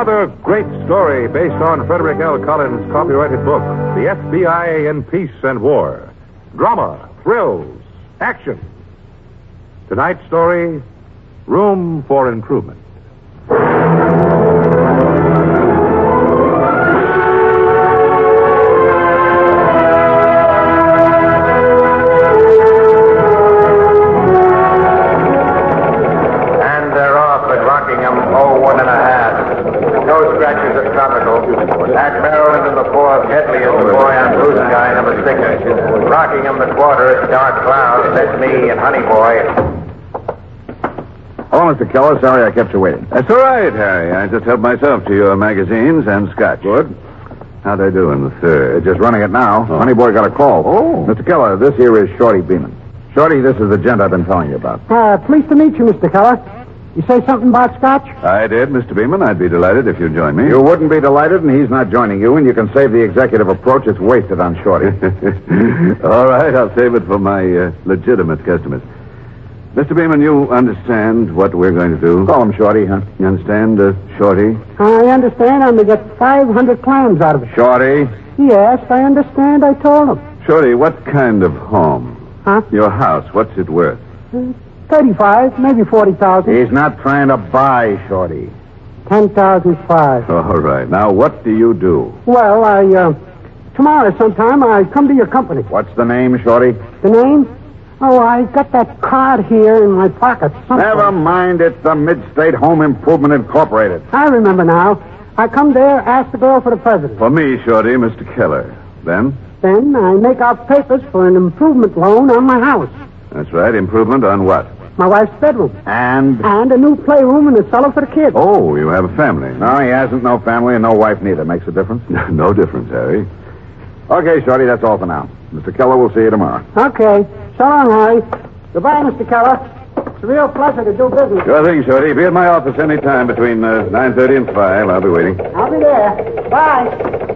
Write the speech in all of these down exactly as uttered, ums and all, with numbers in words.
Another great story based on Frederick L. Collins' copyrighted book, The F B I in Peace and War. Drama, thrills, action. Tonight's story, Room for Improvement. Rockingham, the quarter, Dark Cloud, that's me and Honey Boy. Oh, Mister Keller, sorry I kept you waiting. That's all right, Harry. I just helped myself to your magazines and scotch. Good. How'd I do in the third? They're just running it now. Oh. Honey Boy got a call. Oh. Mister Keller, this here is Shorty Beeman. Shorty, this is the gent I've been telling you about. Uh, pleased to meet you, Mister Keller. You say something about scotch? I did, Mister Beeman. I'd be delighted if you'd join me. You wouldn't be delighted, and he's not joining you, and you can save the executive approach. It's wasted on Shorty. All right, I'll save it for my uh, legitimate customers. Mister Beeman, you understand what we're going to do? Call him Shorty, huh? You understand, uh, Shorty? I understand I'm to get five hundred clams out of it. Shorty? Yes, I understand. I told him. Shorty, what kind of home? Huh? Your house, what's it worth? Uh, Thirty-five, maybe forty thousand. He's not trying to buy, Shorty. Ten thousand five. All right. Now, what do you do? Well, I, uh, tomorrow sometime I come to your company. What's the name, Shorty? The name? Oh, I got that card here in my pocket. Someplace. Never mind. It's the Mid-State Home Improvement Incorporated. I remember now. I come there, ask the girl for the president. For me, Shorty, Mister Keller. Then? Then I make out papers for an improvement loan on my house. That's right. Improvement on what? My wife's bedroom. And? And a new playroom and a cellar for the kids. Oh, you have a family. No, he hasn't no family and no wife neither. Makes a difference? No difference, Harry. Okay, Shorty, that's all for now. Mister Keller, we'll see you tomorrow. Okay. So long, Harry. Goodbye, Mister Keller. It's a real pleasure to do business. Sure thing, Shorty. Be at my office any time between uh, nine thirty and five. I'll be waiting. I'll be there. Bye.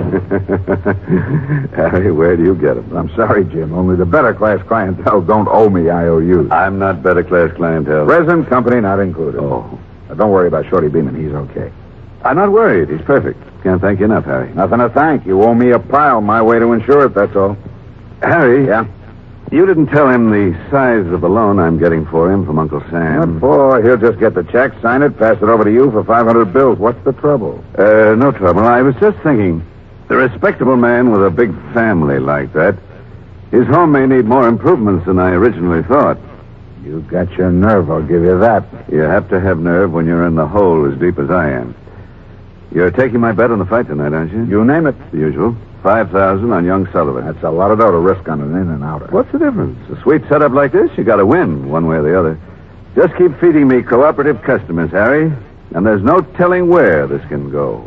Harry, where do you get them? I'm sorry, Jim. Only the better class clientele don't owe me I O Us. I'm not better class clientele. Present company not included. Oh. Now, don't worry about Shorty Beeman. He's okay. I'm not worried. He's perfect. Can't thank you enough, Harry. Nothing to thank. You owe me a pile. My way to insure it, that's all. Harry? Yeah? You didn't tell him the size of the loan I'm getting for him from Uncle Sam. What for? He'll just get the check, sign it, pass it over to you for five hundred bills. What's the trouble? Uh, no trouble. I was just thinking, a respectable man with a big family like that, his home may need more improvements than I originally thought. You got your nerve, I'll give you that. You have to have nerve when you're in the hole as deep as I am. You're taking my bet on the fight tonight, aren't you? You name it. The usual. Five thousand on young Sullivan. That's a lot of dough to risk on an in and outer. What's the difference? A sweet setup like this, you got to win one way or the other. Just keep feeding me cooperative customers, Harry, and there's no telling where this can go.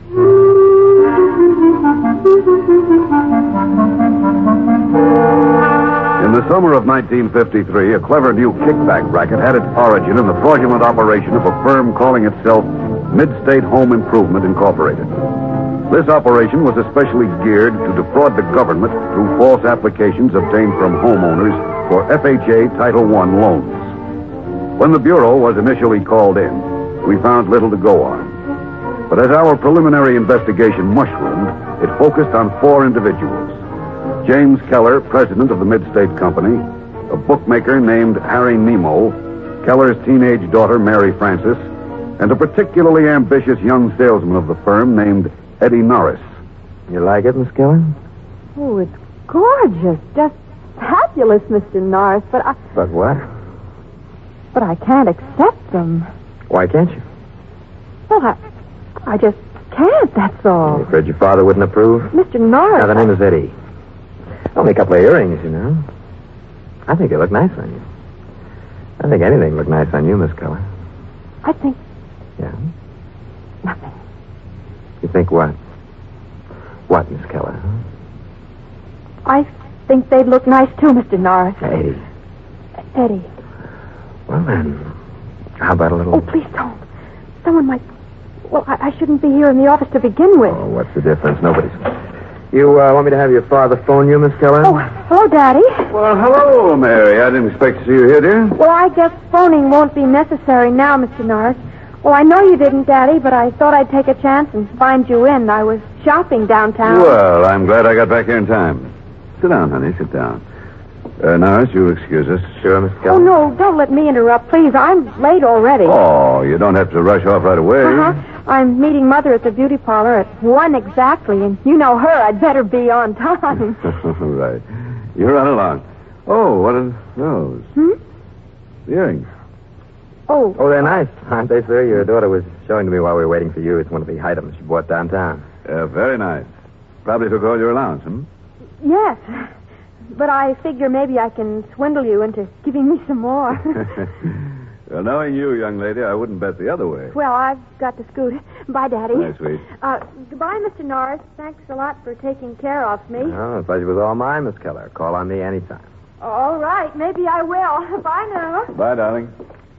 In the summer of nineteen fifty-three, a clever new kickback racket had its origin in the fraudulent operation of a firm calling itself Mid-State Home Improvement Incorporated. This operation was especially geared to defraud the government through false applications obtained from homeowners for F H A Title one loans. When the Bureau was initially called in, we found little to go on. But as our preliminary investigation mushroomed, it focused on four individuals. James Keller, president of the Mid-State Company, a bookmaker named Harry Nemo, Keller's teenage daughter, Mary Frances, and a particularly ambitious young salesman of the firm named Eddie Norris. You like it, Miss Keller? Oh, it's gorgeous. Just fabulous, Mister Norris. But I... But what? But I can't accept them. Why can't you? Well, I... I just can't, that's all. You afraid your father wouldn't approve? Mister Norris... Now, the name is Eddie. Only a couple of earrings, you know. I think they look nice on you. I think anything look nice on you, Miss Keller. I think... Yeah? Nothing. You think what? What, Miss Keller? I think they'd look nice, too, Mister Norris. Eddie. Eddie. Well, then, how about a little... Oh, please don't. Someone might... Well, I, I shouldn't be here in the office to begin with. Oh, what's the difference? Nobody's... You uh, want me to have your father phone you, Miss Keller? Oh, hello, Daddy. Well, hello, Mary. I didn't expect to see you here, dear. Well, I guess phoning won't be necessary now, Mister Norris. Well, I know you didn't, Daddy, but I thought I'd take a chance and find you in. I was shopping downtown. Well, I'm glad I got back here in time. Sit down, honey. Sit down. Uh, Norris, you'll excuse us. Sure, Miss Oh, Keller? no, don't let me interrupt, please. I'm late already. Oh, you don't have to rush off right away. Uh-huh. I'm meeting Mother at the beauty parlor at one exactly, and you know her. I'd better be on time. Right. You run along. Oh, what are those? Hmm? The earrings. Oh, Oh, they're nice, aren't they, sir? Your daughter was showing to me while we were waiting for you. It's one of the items she bought downtown. Uh, very nice. Probably took all your allowance, hmm? yes. But I figure maybe I can swindle you into giving me some more. Well, knowing you, young lady, I wouldn't bet the other way. Well, I've got to scoot. Bye, Daddy. Bye, sweet. Uh, goodbye, Mister Norris. Thanks a lot for taking care of me. Oh, the pleasure was all mine, Miss Keller. Call on me anytime. All right. Maybe I will. Bye now. Bye, darling.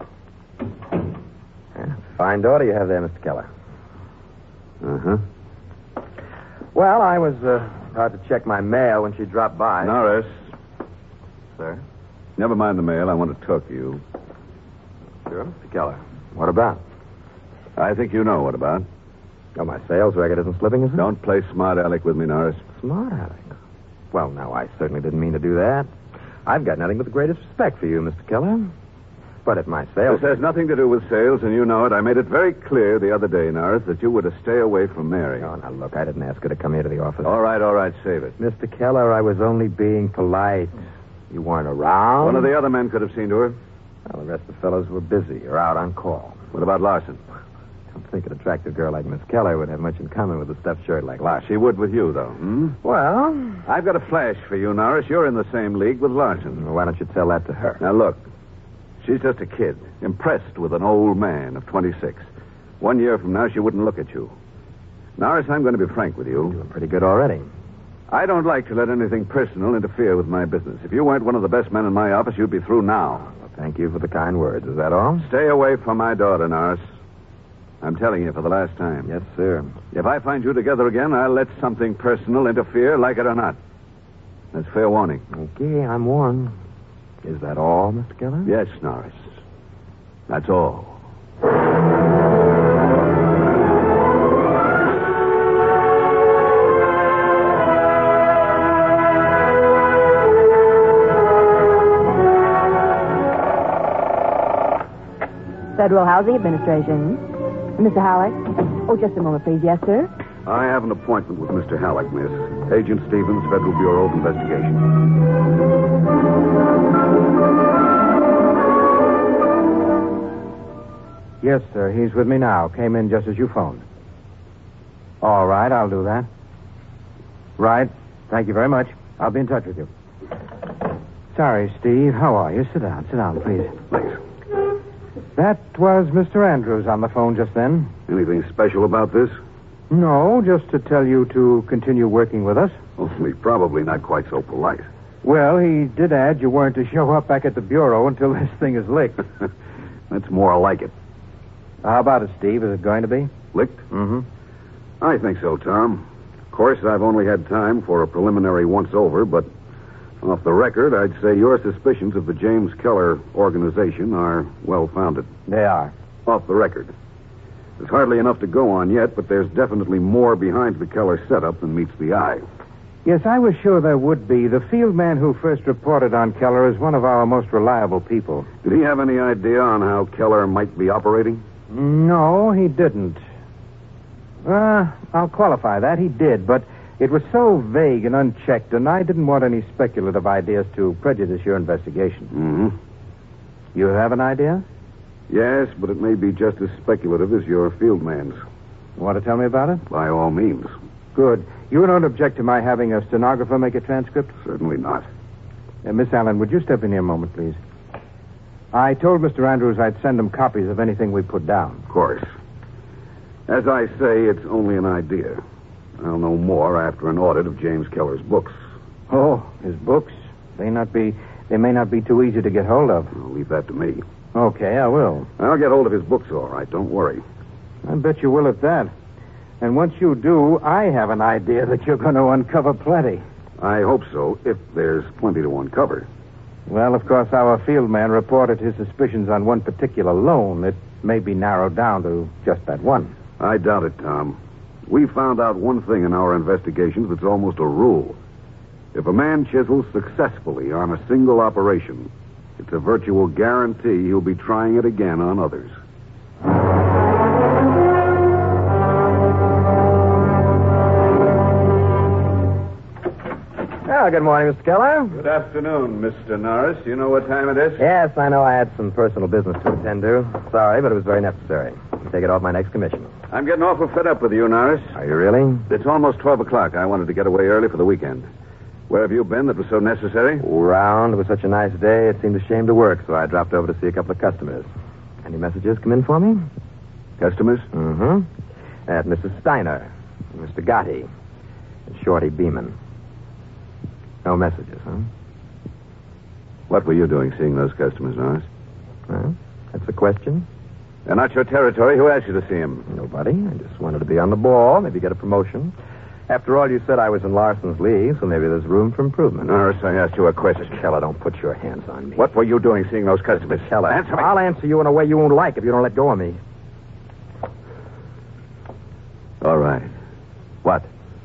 Yeah, fine daughter you have there, Mister Keller. Uh-huh. Well, I was uh, about to check my mail when she dropped by. Norris, Sir? never mind the mail. I want to talk to you. Sure, Mister Keller. What about? I think you know what about. Oh, my sales record isn't slipping, is it? Don't play smart aleck with me, Norris. Smart Alex. Well, now, I certainly didn't mean to do that. I've got nothing but the greatest respect for you, Mister Keller. But at my sales... This has nothing to do with sales, and you know it. I made it very clear the other day, Norris, that you were to stay away from Mary. Oh, now, look, I didn't ask her to come here to the office. All right, all right, save it. Mister Keller, I was only being polite. You weren't around. One of the other men could have seen to her. Well, the rest of the fellows were busy or out on call. What about Larson? I don't think an attractive girl like Miss Keller would have much in common with a stuffed shirt like Larson. She would with you, though. Hmm? Well, I've got a flash for you, Norris. You're in the same league with Larson. why don't you tell that to her? Now, look. She's just a kid, impressed with an old man of twenty-six. One year from now, she wouldn't look at you. Norris, I'm going to be frank with you. Doing pretty good already. I don't like to let anything personal interfere with my business. If you weren't one of the best men in my office, you'd be through now. Well, thank you for the kind words. Is that all? Stay away from my daughter, Norris. I'm telling you for the last time. Yes, sir. If I find you together again, I'll let something personal interfere, like it or not. That's fair warning. Okay, I'm warned. Is that all, Mister Keller? Yes, Norris. That's all. Federal Housing Administration. Mister Halleck? Oh, just a moment, please. Yes, sir? I have an appointment with Mister Halleck, miss. Agent Stevens, Federal Bureau of Investigation. Yes, sir. He's with me now. Came in just as you phoned. All right, I'll do that. Right. Thank you very much. I'll be in touch with you. Sorry, Steve. How are you? Sit down. Sit down, please. Thanks. That was Mister Andrews on the phone just then. Anything special about this? No, just to tell you to continue working with us. Only probably not quite so polite. Well, he did add you weren't to show up back at the Bureau until this thing is licked. That's more like it. How about it, Steve? Is it going to be? Licked? Mm-hmm. I think so, Tom. Of course, I've only had time for a preliminary once-over, but off the record, I'd say your suspicions of the James Keller organization are well-founded. They are. Off the record. There's hardly enough to go on yet, but there's definitely more behind the Keller setup than meets the eye. Yes, I was sure there would be. The field man who first reported on Keller is one of our most reliable people. Did he have any idea on how Keller might be operating? No, he didn't. Uh, I'll qualify that. He did, but it was so vague and unchecked, and I didn't want any speculative ideas to prejudice your investigation. Mm-hmm. You have an idea? Yes, but it may be just as speculative as your field man's. Want to tell me about it? By all means. Good. You don't object to my having a stenographer make a transcript? Certainly not. Uh, Miss Allen, would you step in here a moment, please? I told Mister Andrews I'd send him copies of anything we put down. Of course. As I say, it's only an idea. I'll know more after an audit of James Keller's books. Oh, his books? They not be. They may not be too easy to get hold of. I'll leave that to me. Okay, I will. I'll get hold of his books, all right. Don't worry. I bet you will at that. And once you do, I have an idea that you're going to uncover plenty. I hope so, if there's plenty to uncover. Well, of course, our field man reported his suspicions on one particular loan. It may be narrowed down to just that one. I doubt it, Tom. We found out one thing in our investigations that's almost a rule. If a man chisels successfully on a single operation, it's a virtual guarantee he'll be trying it again on others. Oh, good morning, Mister Keller. Good afternoon, Mister Norris. You know what time it is? Yes, I know I had some personal business to attend to. Sorry, but it was very necessary. I'll take it off my next commission. I'm getting awful fed up with you, Norris. Are you really? It's almost twelve o'clock. I wanted to get away early for the weekend. Where have you been that was so necessary? Round. It was such a nice day, it seemed a shame to work, so I dropped over to see a couple of customers. Any messages come in for me? Customers? Mm-hmm. At Missus Steiner, Mister Gotti, and Shorty Beeman. No messages, huh? What were you doing seeing those customers, Norris? Well, that's the question. They're not your territory. Who asked you to see him? Nobody. I just wanted to be on the ball, maybe get a promotion. After all, you said I was in Larson's league, so maybe there's room for improvement. Norris, I asked you a question. Keller, don't put your hands on me. What were you doing seeing those customers? Keller, Answer me. I'll answer you in a way you won't like if you don't let go of me. All right. What?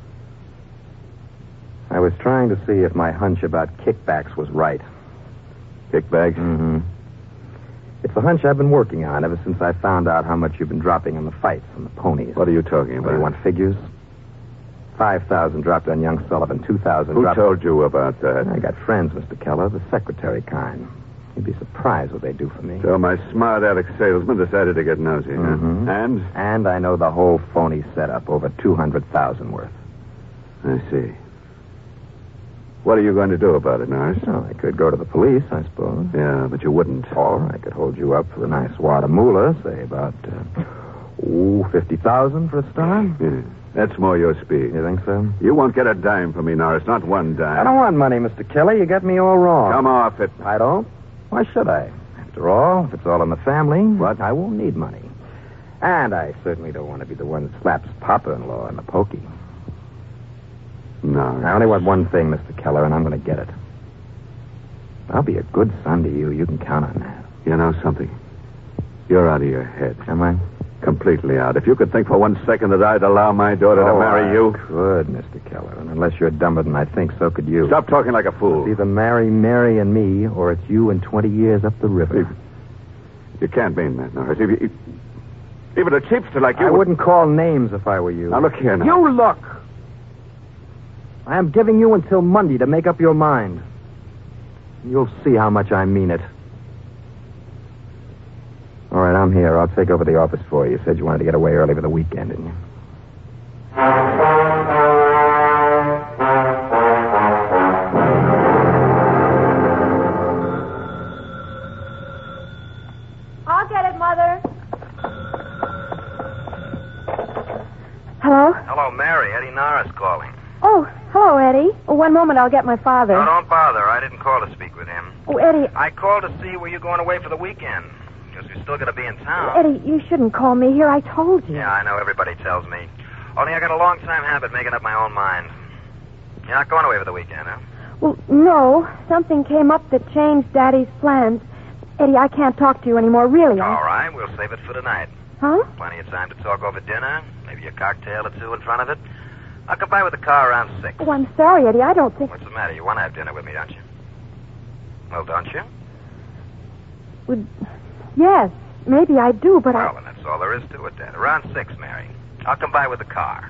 I was trying to see if my hunch about kickbacks was right. Kickbacks? Mm-hmm. It's a hunch I've been working on ever since I found out how much you've been dropping on the fights and the ponies. What are you talking about? Do you want figures? Five thousand dropped on young Sullivan. Two thousand Who dropped... told you about that? I got friends, Mister Keller, the secretary kind. You'd be surprised what they do for me. So my smart aleck salesman decided to get nosy, Mhm. huh? And? And I know the whole phony setup, over two hundred thousand worth. I see. What are you going to do about it, Norris? Well, I could go to the police, I suppose. Yeah, but you wouldn't. Or I could hold you up for a nice wad of moolah, say about, uh, ooh, fifty thousand for a start. Yeah. That's more your speed. You think so? You won't get a dime from me, Norris. Not one dime. I don't want money, Mister Kelly. You got me all wrong. Come off it. I don't. Why should I? After all, if it's all in the family, What? I won't need money. And I certainly don't want to be the one that slaps Papa-in-law in the pokey. No. I only want one thing, Mister Keller, and I'm going to get it. I'll be a good son to you. You can count on that. You know something? You're out of your head. Am I? Completely out. If you could think for one second that I'd allow my daughter to Oh, marry I you. could, Mister Keller. And unless you're dumber than I think, so could you. Stop talking like a fool. It's either marry Mary and me, or it's you and twenty years up the river. You, you can't mean that, Norris. If you, even a cheapster like you I would... wouldn't call names if I were you. Now, look here now. You look! I am giving you until Monday to make up your mind. You'll see how much I mean it. All right, I'm here. I'll take over the office for you. You said you wanted to get away early for the weekend, didn't you? I'll get it, Mother. Hello? Hello, Mary. Eddie Norris calling. Oh, hello, Eddie. Oh, one moment, I'll get my father. No, don't bother. I didn't call to speak with him. Oh, Eddie, I called to see were you going away for the weekend. Because you're still going to be in town. Eddie, you shouldn't call me here. I told you. Yeah, I know. Everybody tells me. Only I got a long-time habit making up my own mind. You're not going away for the weekend, huh? Well, no. Something came up that changed Daddy's plans. Eddie, I can't talk to you anymore, really. I... All right. We'll save it for tonight. Huh? Plenty of time to talk over dinner. Maybe a cocktail or two in front of it. I'll come by with the car around six. Oh, I'm sorry, Eddie. I don't think... What's the matter? You want to have dinner with me, don't you? Well, don't you? Well, yes, maybe I do, but Well, I... then that's all there is to it, then. Around six, Mary. I'll come by with the car.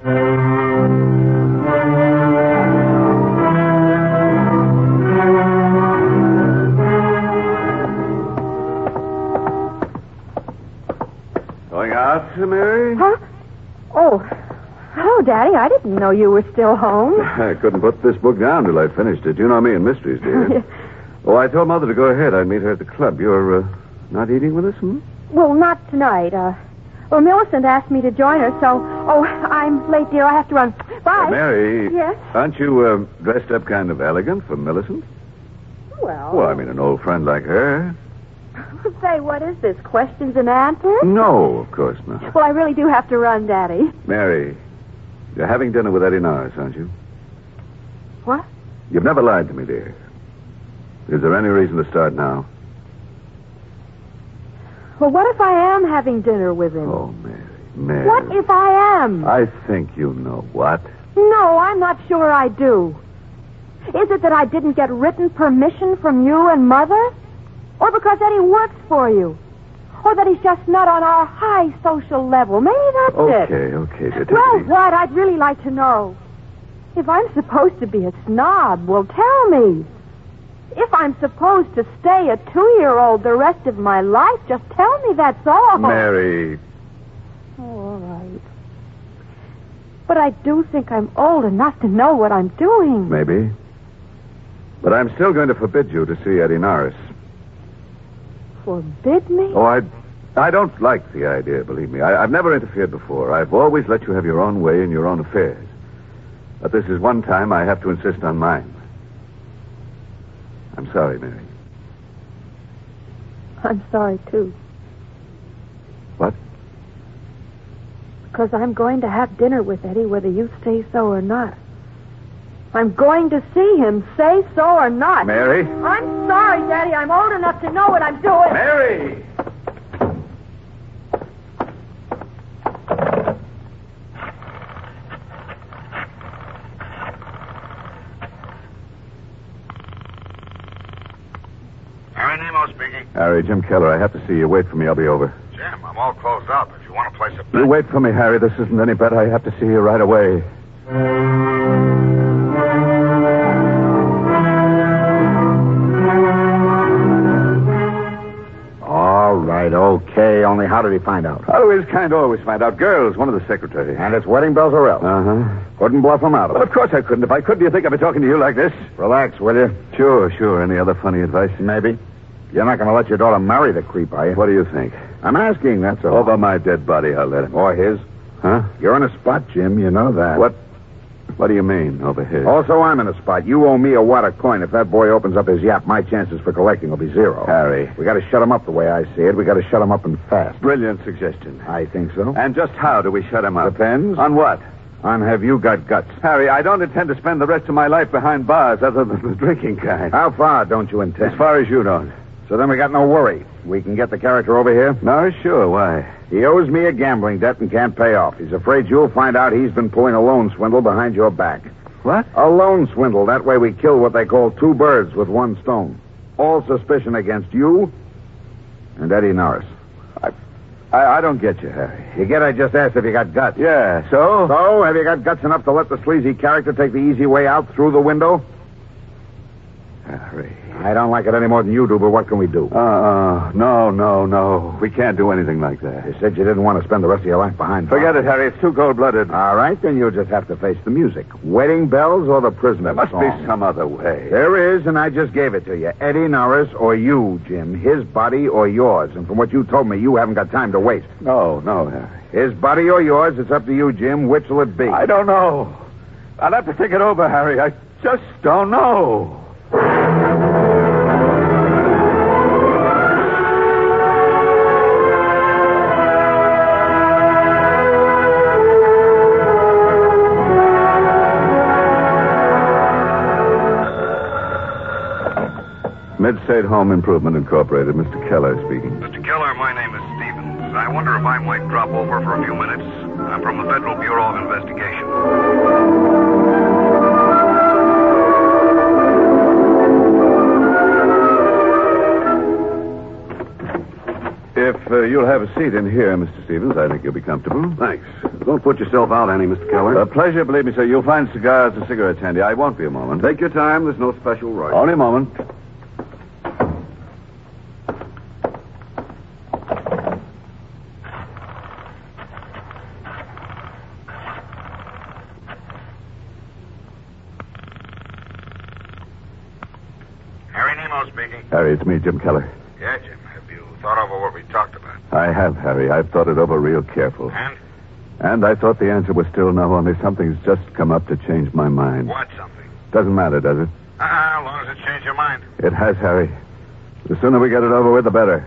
Going out, Mary? Huh? Oh, hello, Daddy. I didn't know you were still home. I couldn't put this book down till I finished it. You know me and mysteries, dear. Oh, I told Mother to go ahead. I'd meet her at the club. You're uh, not eating with us, hmm? Well, not tonight. Uh, well, Millicent asked me to join her, so... Oh, I'm late, dear. I have to run. Bye. Uh, Mary. Yes? Aren't you uh, dressed up kind of elegant for Millicent? Well... Well, I mean, an old friend like her. Say, what is this? Questions and answers? No, of course not. Well, I really do have to run, Daddy. Mary, you're having dinner with Eddie Norris, aren't you? What? You've never lied to me, dear. Is there any reason to start now? Well, what if I am having dinner with him? Oh, Mary, Mary. What if I am? I think you know what. No, I'm not sure I do. Is it that I didn't get written permission from you and Mother? Or because Eddie works for you? Or that he's just not on our high social level? Maybe that's Okay, it. okay, detective. Well, what? I'd really like to know. If I'm supposed to be a snob, well, tell me. If I'm supposed to stay a two-year-old the rest of my life, just tell me that's all. Mary. Oh, all right. But I do think I'm old enough to know what I'm doing. Maybe. But I'm still going to forbid you to see Eddie Norris. Forbid me? Oh, I, I don't like the idea, believe me. I, I've never interfered before. I've always let you have your own way in your own affairs. But this is one time I have to insist on mine. I'm sorry, Mary. I'm sorry, too. What? Because I'm going to have dinner with Eddie whether you say so or not. I'm going to see him, say so or not. Mary? I'm sorry, Daddy. I'm old enough to know what I'm doing. Mary! Harry Nemo speaking. Harry, Jim Keller, I have to see you. Wait for me. I'll be over. Jim, I'm all closed up. If you want to place a bet. You wait for me, Harry. This isn't any bet. I have to see you right away. All right, okay. Only how did he find out? How do his kind always find out? Girls, one of the secretaries. And it's wedding bells or else. Uh-huh. Couldn't bluff him out of Well, it. of course I couldn't. If I could, do you think I'd be talking to you like this? Relax, will you? Sure, sure. Any other funny advice? Maybe. You're not going to let your daughter marry the creep, are you? What do you think? I'm asking, that's all. Over my dead body, I'll let him. Or his. Huh? You're in a spot, Jim. You know that. What? What do you mean, over here? Also, I'm in a spot. You owe me a wad of coin. If that boy opens up his yap, my chances for collecting will be zero. Harry. We got to shut him up the way I see it. We got to shut him up and fast. Brilliant suggestion. I think so. And just how do we shut him up? Depends. On what? On have you got guts? Harry, I don't intend to spend the rest of my life behind bars other than the drinking kind. How far don't you intend? As far as you don't. So then we got no worry. We can get the character over here. No, sure. Why? He owes me a gambling debt and can't pay off. He's afraid you'll find out he's been pulling a loan swindle behind your back. What? A loan swindle. That way we kill what they call two birds with one stone. All suspicion against you and Eddie Norris. I, I, I don't get you, Harry. You get I just asked if you got guts. Yeah, so? So, have you got guts enough to let the sleazy character take the easy way out through the window? Harry. I don't like it any more than you do, but what can we do? Uh-uh. No, no, no. We can't do anything like that. You said you didn't want to spend the rest of your life behind bars. Forget it, Harry. It's too cold-blooded. All right, then you'll just have to face the music. Wedding bells or the prisoner There must song? be some other way. There is, and I just gave it to you. Eddie Norris or you, Jim. His body or yours. And from what you told me, you haven't got time to waste. No, no, Harry. His body or yours, it's up to you, Jim. Which will it be? I don't know. I'll have to think it over, Harry. I just don't know. Mid-State Home Improvement Incorporated. Mister Keller speaking. Mister Keller, my name is Stevens. I wonder if I might drop over for a few minutes. I'm from the Federal Bureau of Investigation. If uh, you'll have a seat in here, Mister Stevens, I think you'll be comfortable. Thanks. Don't put yourself out any, Mister Keller. A pleasure, believe me, sir. You'll find cigars and cigarettes handy. I won't be a moment. Take your time. There's no special rush. Only a moment. Harry Nemo speaking. Harry, it's me, Jim Keller. Yeah, Jim. Have you thought over what we talked about? I have, Harry. I've thought it over real careful. And? And I thought the answer was still no, only something's just come up to change my mind. What something? Doesn't matter, does it? Uh-uh, as long as it changed your mind. It has, Harry. The sooner we get it over with, the better.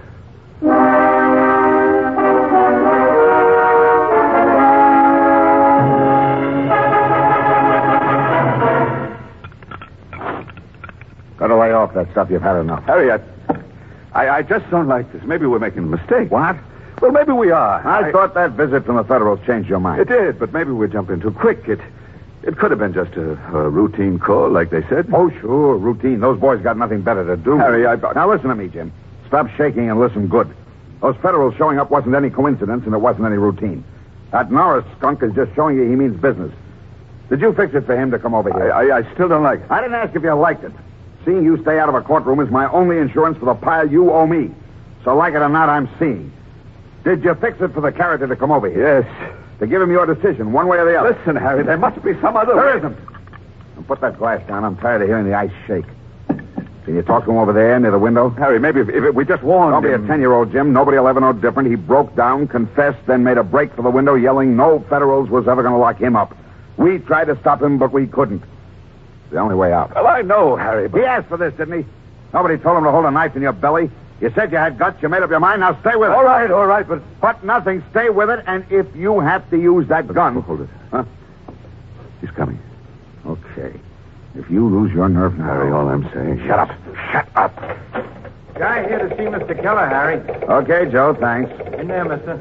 Got to lay off that stuff. You've had enough. Harry, I, I, I just don't like this. Maybe we're making a mistake. What? Well, maybe we are. I, thought that visit from the Federals changed your mind. It did, but maybe we're jumping too quick. It it could have been just a, a routine call, like they said. Oh, sure, routine. Those boys got nothing better to do. Harry, I... Now, listen to me, Jim. Stop shaking and listen good. Those Federals showing up wasn't any coincidence, and it wasn't any routine. That Norris skunk is just showing you he means business. Did you fix it for him to come over here? I, I, I still don't like it. I didn't ask if you liked it. Seeing you stay out of a courtroom is my only insurance for the pile you owe me. So, like it or not, I'm seeing. Did you fix it for the character to come over here? Yes. To give him your decision, one way or the other? Listen, Harry, there must be some other There way. isn't. Now put that glass down. I'm tired of hearing the ice shake. Can you talk to him over there near the window? Harry, maybe if, if we just warned Don't be him. a ten-year-old, Jim. Nobody will ever know different. He broke down, confessed, then made a break for the window, yelling no Federals was ever going to lock him up. We tried to stop him, but we couldn't. It's the only way out. Well, I know, Harry, but... He asked for this, didn't he? Nobody told him to hold a knife in your belly. You said you had guts. You made up your mind. Now stay with it. All right, all right, but... But nothing. Stay with it, and if you have to use that gun... Oh, hold it. Huh? He's coming. Okay. If you lose your nerve now... Harry, all I'm saying... Shut up. Shut up. Guy here to see Mister Keller, Harry. Okay, Joe, thanks. In there, mister.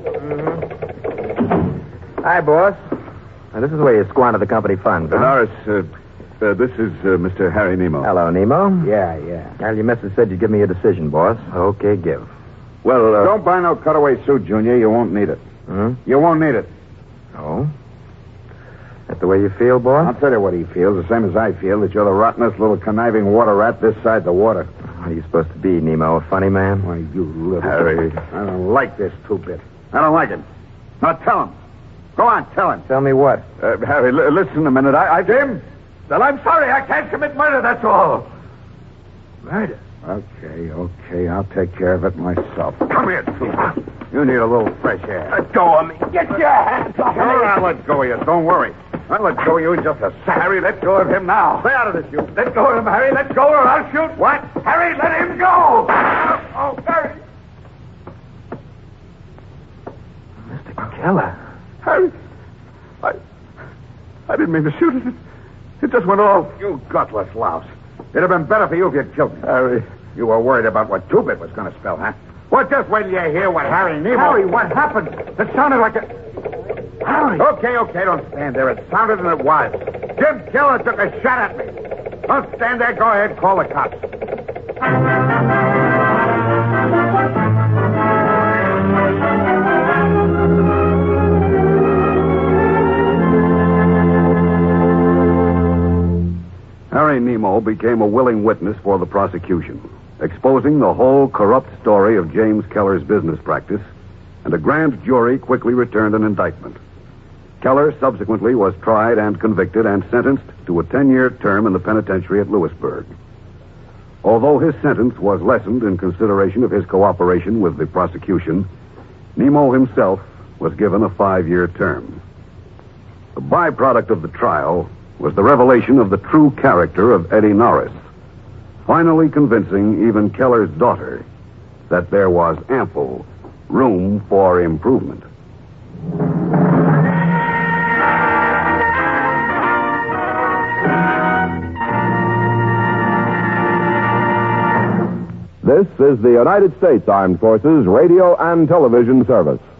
Mm-hmm. Hi, boss. Now, this is where you squander the company funds, huh? Norris, uh, uh, this is uh, Mister Harry Nemo. Hello, Nemo. Yeah, yeah. Well, your missus said you'd give me a decision, boss. Okay, give. Well, uh... Don't buy no cutaway suit, Junior. You won't need it. Hmm? You won't need it. Oh? That the way you feel, boss? I'll tell you what he feels, the same as I feel, that you're the rottenest little conniving water rat this side the water. What are you supposed to be, Nemo? A funny man? Why, you little... Harry. I don't like this two-bit. I don't like it. Now tell him. Go on, tell him. Tell me what? Uh, Harry, l- listen a minute. I, I... Jim? Well, I'm sorry. I can't commit murder, that's all. Murder? Okay, okay. I'll take care of it myself. Come here, two-bit. You need a little fresh air. Let go of me. Get your hands off All me. right, I'll let go of you. Don't worry. I'll let go of you in just a second. Harry, let go of him now. Stay out of this, you. Let go of him, Harry. Let go or I'll shoot. What? Harry, let him go. Oh, Harry. Mister Keller. Harry. I... I didn't mean to shoot it. It just went off. You gutless louse. It'd have been better for you if you'd killed me. Harry. You were worried about what two-bit was going to spell, huh? Well, just wait till you hear what Harry Nemo... Harry, what happened? It sounded like a... Harry! Okay, okay, don't stand there. It sounded and it was. Jim Keller took a shot at me. Don't stand there. Go ahead, call the cops. Harry Nemo became a willing witness for the prosecution, exposing the whole corrupt story of James Keller's business practice, and a grand jury quickly returned an indictment. Keller subsequently was tried and convicted and sentenced to a ten-year term in the penitentiary at Lewisburg. Although his sentence was lessened in consideration of his cooperation with the prosecution, Nemo himself was given a five-year term. The byproduct of the trial was the revelation of the true character of Eddie Norris, finally convincing even Keller's daughter that there was ample room for improvement. This is the United States Armed Forces Radio and Television Service.